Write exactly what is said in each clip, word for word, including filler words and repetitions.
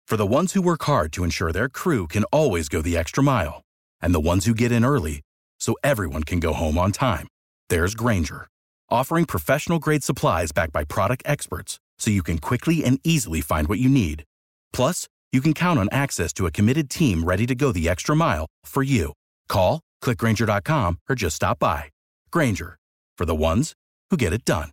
For the ones who work hard to ensure their crew can always go the extra mile, and the ones who get in early so everyone can go home on time, there's Grainger, offering professional-grade supplies backed by product experts so you can quickly and easily find what you need. Plus, you can count on access to a committed team ready to go the extra mile for you. Call, click Grainger dot com, or just stop by. Grainger, for the ones who get it done.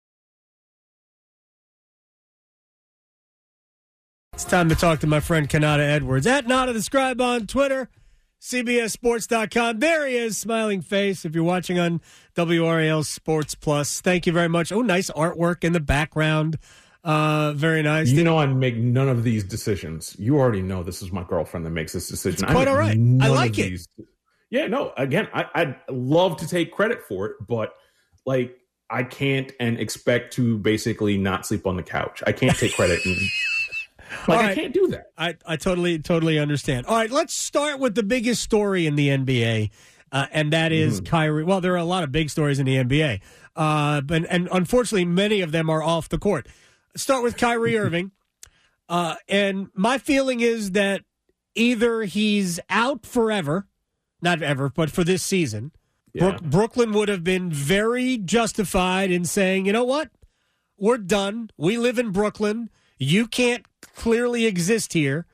It's time to talk to my friend Kanata Edwards. At Nada the Scribe on Twitter, C B S Sports dot com. There he is, smiling face. If you're watching on W R A L Sports Plus, thank you very much. Oh, nice artwork in the background. Uh, very nice. You know I make none of these decisions. You already know this is my girlfriend that makes this decision. It's quite all right. I like it. These. Yeah, no, again, I, I'd love to take credit for it, but, like, I can't and expect to basically not sleep on the couch. I can't take credit and... Like, right. I can't do that. I, I totally, totally understand. All right, let's start with the biggest story in the N B A, uh, and that is mm. Kyrie. Well, there are a lot of big stories in the N B A, uh, but, and unfortunately, many of them are off the court. Let's start with Kyrie Irving, uh, and my feeling is that either he's out forever, not ever, but for this season. Yeah. Brook, Brooklyn would have been very justified in saying, you know what, we're done. We live in Brooklyn. You can't clearly exist here,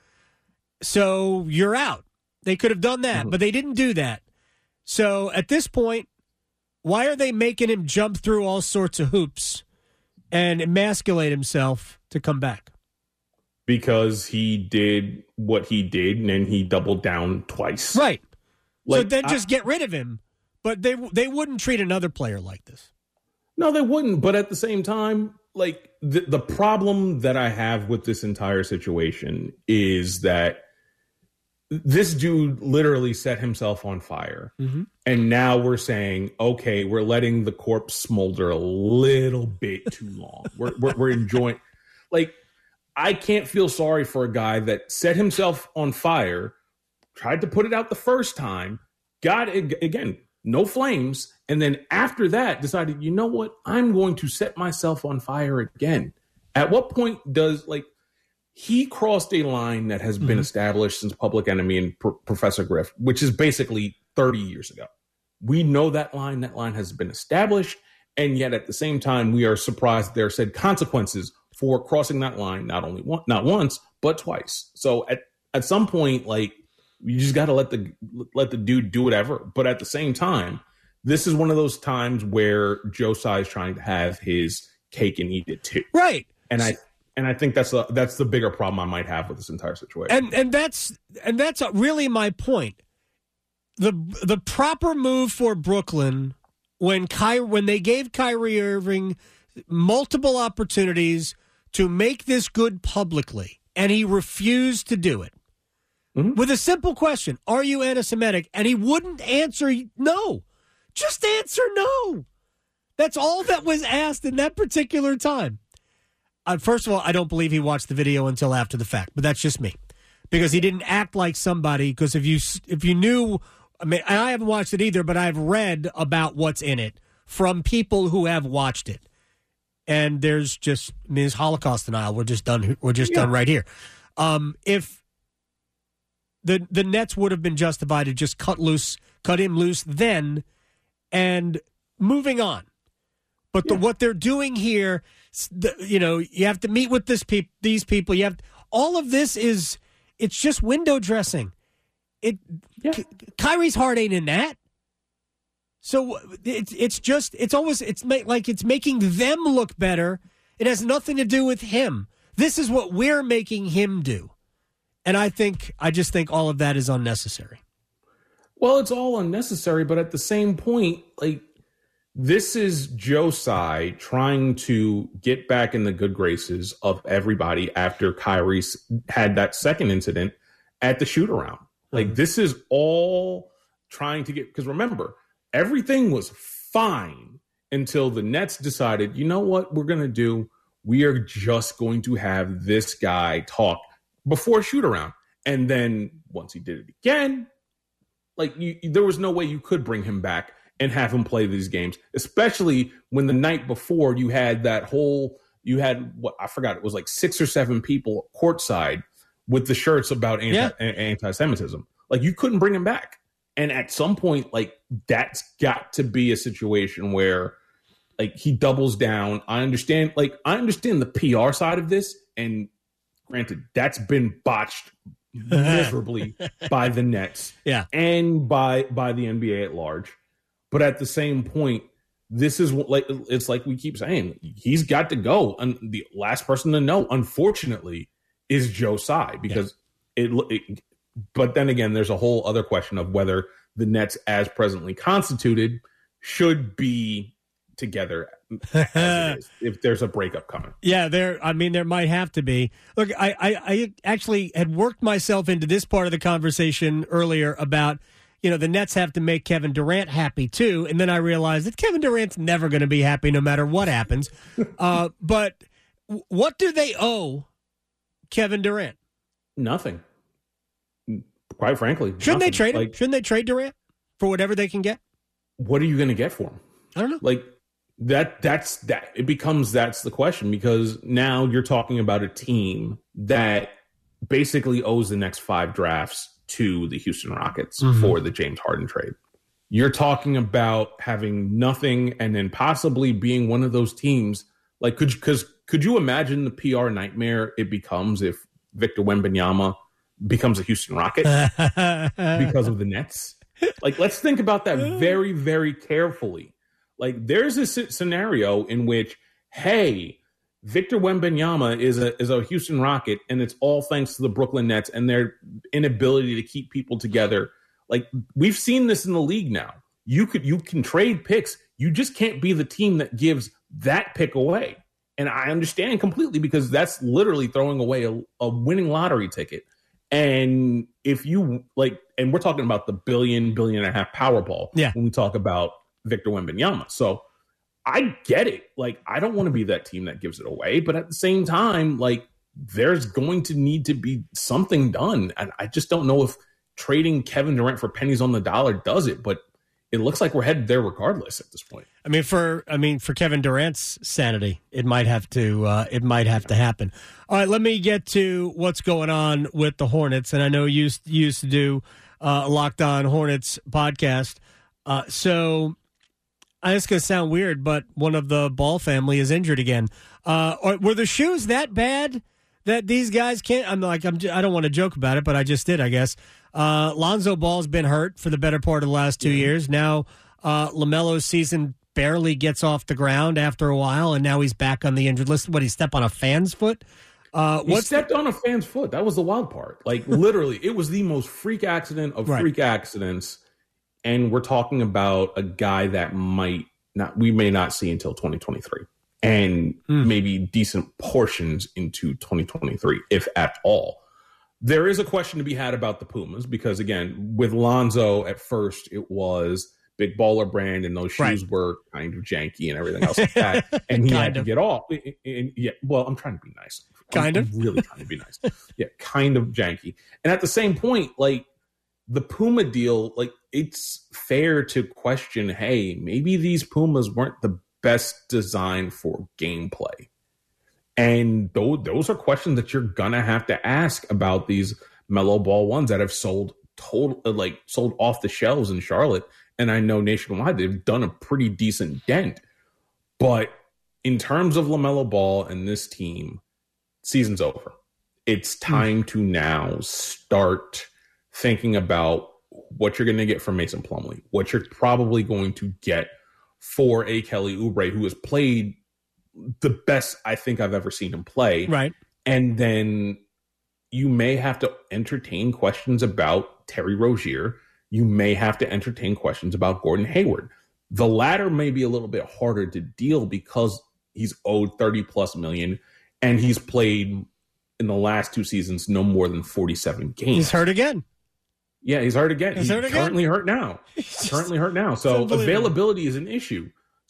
so you're out. They could have done that, mm-hmm. but they didn't do that. So at this point, why are they making him jump through all sorts of hoops and emasculate himself to come back? Because he did what he did, and then he doubled down twice. Right. Like, so then just I, get rid of him. But they they wouldn't treat another player like this. No, they wouldn't. But at the same time, like, the, the problem that I have with this entire situation is that this dude literally set himself on fire. Mm-hmm. And now we're saying, okay, we're letting the corpse smolder a little bit too long. we're, we're, we're enjoying. Like, I can't feel sorry for a guy that set himself on fire, tried to put it out the first time, got it again, no flames. And then after that decided, you know what? I'm going to set myself on fire again. At what point does, like, he crossed a line that has mm-hmm. been established since Public Enemy and P- Professor Griff, which is basically thirty years ago. We know that line. That line has been established. And yet at the same time, we are surprised there are said consequences for crossing that line, not only one, not once, but twice. So at, at some point, like, you just got to let the let the dude do whatever. But at the same time, this is one of those times where Joe Tsai is trying to have his cake and eat it too. Right. And I and I think that's the that's the bigger problem I might have with this entire situation. And and that's and that's really my point. The the proper move for Brooklyn when Ky, when they gave Kyrie Irving multiple opportunities to make this good publicly, and he refused to do it. Mm-hmm. With a simple question, are you anti-Semitic? And he wouldn't answer no. Just answer no. That's all that was asked in that particular time. Uh, first of all, I don't believe he watched the video until after the fact, but that's just me. Because he didn't act like somebody, because if you if you knew, I mean, I haven't watched it either, but I've read about what's in it from people who have watched it. And there's just, I mean, it's Holocaust denial. We're just done, we're just yeah. done right here. Um, if The the Nets would have been justified to just cut loose, cut him loose then, and moving on. But the, yeah. what they're doing here, the, you know, you have to meet with this peop, these people. You have all of this is it's just window dressing. It yeah. K- Kyrie's heart ain't in that. So it's it's just it's always it's ma- like it's making them look better. It has nothing to do with him. This is what we're making him do. And I think, I just think all of that is unnecessary. Well, it's all unnecessary, but at the same point, like, this is Joe Tsai trying to get back in the good graces of everybody after Kyrie had that second incident at the shoot-around. Like, mm-hmm. this is all trying to get, because remember, everything was fine until the Nets decided, you know what we're going to do? We are just going to have this guy talk before shoot around. And then once he did it again, like you, there was no way you could bring him back and have him play these games, especially when the night before you had that whole, you had what I forgot, it was like six or seven people courtside with the shirts about anti, Yeah. anti-Semitism. Like, you couldn't bring him back. And at some point, like, that's got to be a situation where, like, he doubles down. I understand, like, I understand the P R side of this. And granted, that's been botched miserably by the Nets yeah. and by by the N B A at large. But at the same point, this is what, like, it's like we keep saying, he's got to go. And the last person to know, unfortunately, is Joe Tsai, because yeah. it, it but then again, there's a whole other question of whether the Nets, as presently constituted, should be together as it is, if there's a breakup coming. Yeah, there. I mean, there might have to be. Look, I, I, I actually had worked myself into this part of the conversation earlier about, you know, the Nets have to make Kevin Durant happy too, and then I realized that Kevin Durant's never going to be happy no matter what happens. uh, but what do they owe Kevin Durant? Nothing. Quite frankly, shouldn't nothing. they trade him? Like, shouldn't they trade Durant for whatever they can get? What are you going to get for him? I don't know. Like that. That's that. It becomes that's the question, because now you're talking about a team that basically owes the next five drafts to the Houston Rockets mm-hmm. for the James Harden trade. You're talking about having nothing and then possibly being one of those teams. Like, could you, cause could you imagine the P R nightmare it becomes if Victor Wembanyama becomes a Houston Rocket because of the Nets? Like, let's think about that very, very carefully. Like, there's a scenario in which, hey, Victor Wembanyama is a is a Houston Rocket, and it's all thanks to the Brooklyn Nets and their inability to keep people together. Like, we've seen this in the league now. You could you can trade picks. You just can't be the team that gives that pick away. And I understand completely, because that's literally throwing away a, a winning lottery ticket. And if you like, and we're talking about the billion, billion and a half Powerball yeah. when we talk about Victor Wembanyama. So I get it. Like, I don't want to be that team that gives it away. But at the same time, like, there's going to need to be something done. And I just don't know if trading Kevin Durant for pennies on the dollar does it. But it looks like we're headed there regardless at this point. I mean, for I mean, for Kevin Durant's sanity, it might have to uh, it might have to happen. All right, let me get to what's going on with the Hornets, and I know you used, you used to do uh, a Locked On Hornets podcast. Uh, so, I it's going to sound weird, but one of the Ball family is injured again. Uh, or, were the shoes that bad that these guys can't? I'm like, I'm, I don't want to joke about it, but I just did, I guess. Uh, Lonzo Ball's been hurt for the better part of the last two yeah. years. Now, uh, LaMelo's season barely gets off the ground after a while, and now he's back on the injured list. What, he stepped on a fan's foot? Uh, he stepped the- on a fan's foot. That was the wild part. Like, literally, it was the most freak accident of right. freak accidents. And we're talking about a guy that might not, we may not see until twenty twenty-three. And mm. maybe decent portions into twenty twenty-three, if at all. There is a question to be had about the Pumas, because, again, with Lonzo, at first it was big baller brand, and those shoes right. were kind of janky and everything else like that. And he had of. to get off. And, and, yeah, well, I'm trying to be nice. Kind I'm, of? I'm really trying to be nice. Yeah, kind of janky. And at the same point, like, the Puma deal, like, it's fair to question, hey, maybe these Pumas weren't the best designed for gameplay. And those, those are questions that you're going to have to ask about these Melo Ball ones that have sold total, like sold off the shelves in Charlotte. And I know nationwide, they've done a pretty decent dent. But in terms of LaMelo Ball and this team, season's over. It's time mm. to now start thinking about what you're going to get from Mason Plumlee, what you're probably going to get for a Kelly Oubre, who has played the best I think I've ever seen him play. Right. And then you may have to entertain questions about Terry Rozier. You may have to entertain questions about Gordon Hayward. The latter may be a little bit harder to deal because he's owed thirty plus million and he's played in the last two seasons no more than forty-seven games. He's hurt again. Yeah, he's hurt again. He's, he's hurt currently again? hurt now. currently hurt now. So availability is an issue.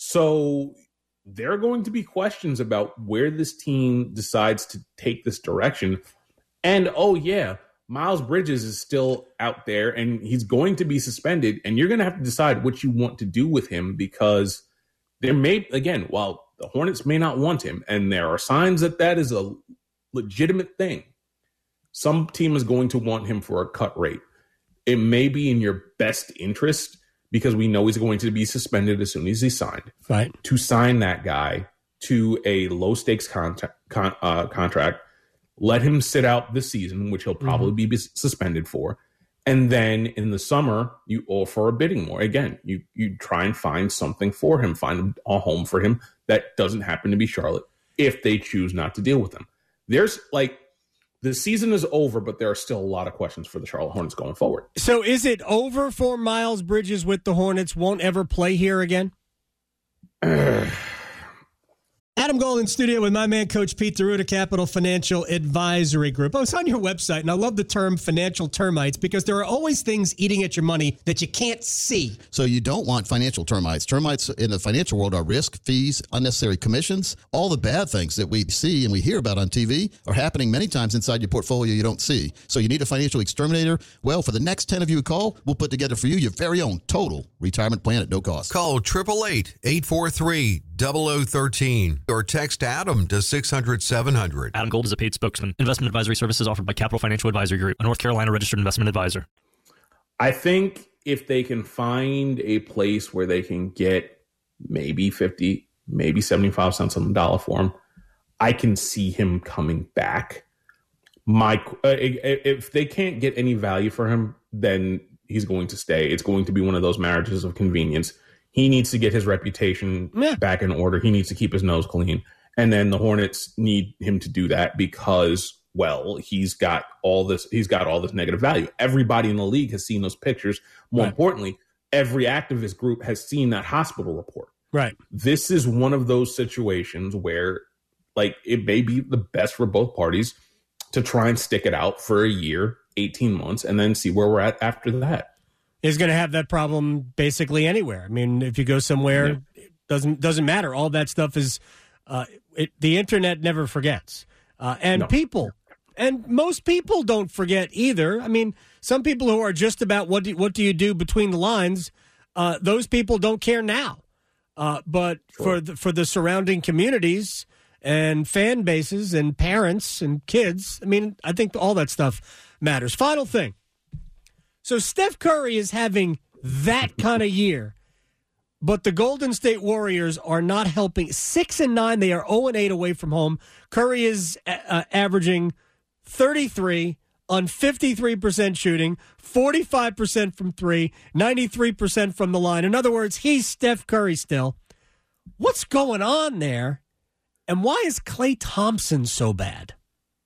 So there are going to be questions about where this team decides to take this direction. And, oh, yeah, Miles Bridges is still out there, and he's going to be suspended, and you're going to have to decide what you want to do with him, because there may, again, while the Hornets may not want him, and there are signs that that is a legitimate thing, Some team is going to want him for a cut rate. It may be in your best interest, because we know he's going to be suspended as soon as he's signed, right, to sign that guy to a low-stakes contract, con, uh, contract, let him sit out this season, which he'll probably mm-hmm. be suspended for, and then in the summer, you offer a bidding war. Again, you you try and find something for him, find a home for him that doesn't happen to be Charlotte, if they choose not to deal with him. There's, like, the season is over, but there are still a lot of questions for the Charlotte Hornets going forward. So is it over for Miles Bridges with the Hornets? Won't ever play here again? Adam Gold in studio with my man, Coach Pete D'Arruda, Capital Financial Advisory Group. I was on your website, and I love the term financial termites, because there are always things eating at your money that you can't see. So you don't want financial termites. Termites in the financial world are risk, fees, unnecessary commissions. All the bad things that we see and we hear about on T V are happening many times inside your portfolio you don't see. So you need a financial exterminator? Well, for the next ten of you who call, we'll put together for you your very own total retirement plan at no cost. Call eight eight eight, eight four three, zero zero one three or text Adam to six hundred, seven hundred. Adam Gold is a paid spokesman. Investment advisory services offered by Capital Financial Advisory Group, a North Carolina registered investment advisor. I think if they can find a place where they can get maybe fifty, maybe seventy-five cents on the dollar for him, I can see him coming back. My uh, if they can't get any value for him, then he's going to stay. It's going to be one of those marriages of convenience. He needs to get his reputation yeah. back in order. He needs to keep his nose clean. And then the Hornets need him to do that because, well, he's got all this, he's got all this negative value. Everybody in the league has seen those pictures. More right. importantly, every activist group has seen that hospital report. Right. This is one of those situations where, like, it may be the best for both parties to try and stick it out for a year, eighteen months, and then see where we're at after that. Is going to have that problem basically anywhere. I mean, if you go somewhere, yeah. it doesn't doesn't matter. All that stuff is uh, it, the internet never forgets, uh, and no. people, and most people don't forget either. I mean, some people who are just about what do, what do you do between the lines, uh, those people don't care now. Uh, but sure. for the, for the surrounding communities and fan bases and parents and kids, I mean, I think all that stuff matters. Final thing. So Steph Curry is having that kind of year, but the Golden State Warriors are not helping. Six and nine, they are zero and eight away from home. Curry is uh, averaging thirty-three on fifty-three percent shooting, forty-five percent from three, ninety-three percent from the line. In other words, he's Steph Curry still. What's going on there? And why is Klay Thompson so bad?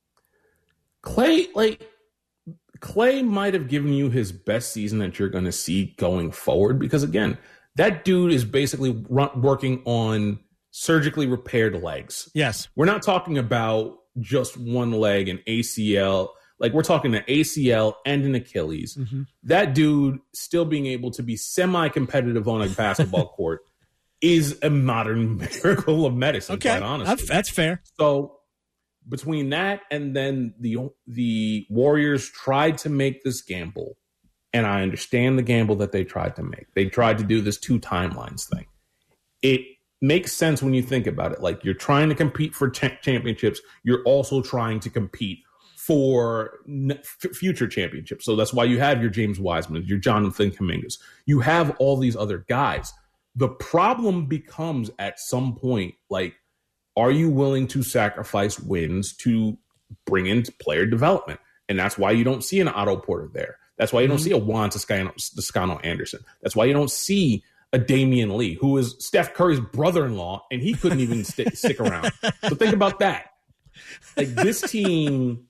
Klay, like... Klay might have given you his best season that you're going to see going forward because, again, that dude is basically run, working on surgically repaired legs. Yes. We're not talking about just one leg, an A C L. Like, we're talking an A C L and an Achilles. Mm-hmm. That dude still being able to be semi-competitive on a basketball court is a modern miracle of medicine, okay. quite honestly. That's fair. So... between that and then the the Warriors tried to make this gamble, and I understand the gamble that they tried to make. They tried to do this two timelines thing. It makes sense when you think about it. Like, you're trying to compete for ch- championships. You're also trying to compete for n- f- future championships. So that's why you have your James Wiseman, your Jonathan Kumingas. You have all these other guys. The problem becomes at some point, like, are you willing to sacrifice wins to bring in player development? And that's why you don't see an Otto Porter there. That's why you don't mm-hmm. see a Juan Toscano, Toscano Anderson. That's why you don't see a Damian Lee, who is Steph Curry's brother-in-law, and he couldn't even st- stick around. So think about that. Like, this team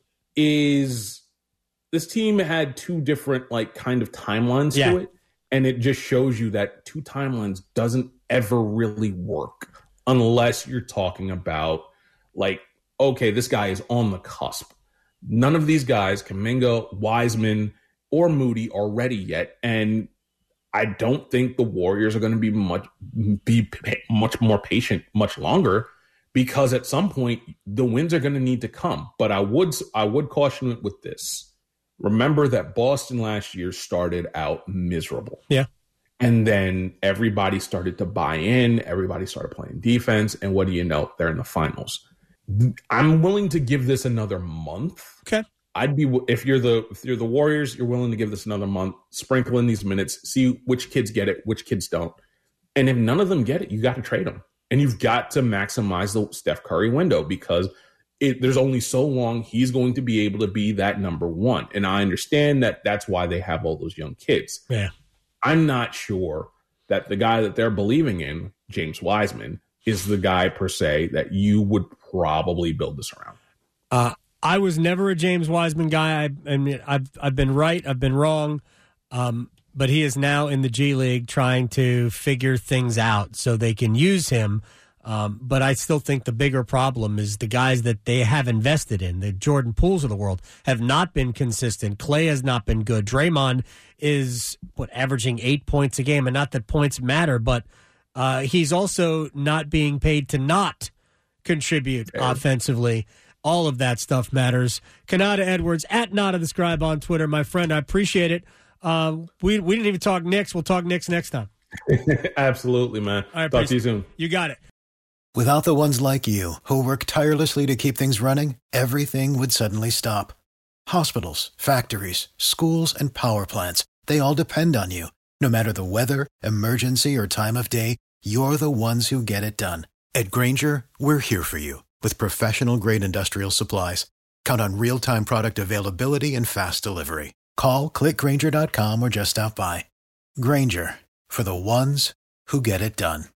is this team had two different, like, kind of timelines yeah. to it, and it just shows you that two timelines doesn't ever really work. Unless you're talking about, like, okay, this guy is on the cusp. None of these guys, Kuminga, Wiseman, or Moody, are ready yet. And I don't think the Warriors are going to be much be much more patient much longer, because at some point the wins are going to need to come. But I would I would caution it with this. Remember that Boston last year started out miserable. Yeah. And then everybody started to buy in. Everybody started playing defense. And what do you know? They're in the finals. I'm willing to give this another month. Okay. I'd be if you're the if you're the Warriors, you're willing to give this another month, sprinkle in these minutes, see which kids get it, which kids don't. And if none of them get it, you got to trade them. And you've got to maximize the Steph Curry window because it, there's only so long he's going to be able to be that number one. And I understand that that's why they have all those young kids. Yeah. I'm not sure that the guy that they're believing in, James Wiseman, is the guy per se that you would probably build this around. Uh, I was never a James Wiseman guy. I, I mean, I've I've been right, I've been wrong, um, but he is now in the G League trying to figure things out so they can use him. Um, but I still think the bigger problem is the guys that they have invested in, the Jordan Pooles of the world, have not been consistent. Clay has not been good. Draymond is what averaging eight points a game, and not that points matter, but uh, he's also not being paid to not contribute yeah. offensively. All of that stuff matters. Kanata Edwards, at Nada the Scribe on Twitter. My friend, I appreciate it. Uh, we we didn't even talk Knicks. We'll talk Knicks next time. Absolutely, man. All right, talk to you soon. You got it. Without the ones like you, who work tirelessly to keep things running, everything would suddenly stop. Hospitals, factories, schools, and power plants, they all depend on you. No matter the weather, emergency, or time of day, you're the ones who get it done. At Grainger, we're here for you with professional-grade industrial supplies. Count on real-time product availability and fast delivery. Call, click Grainger dot com, or just stop by. Grainger, for the ones who get it done.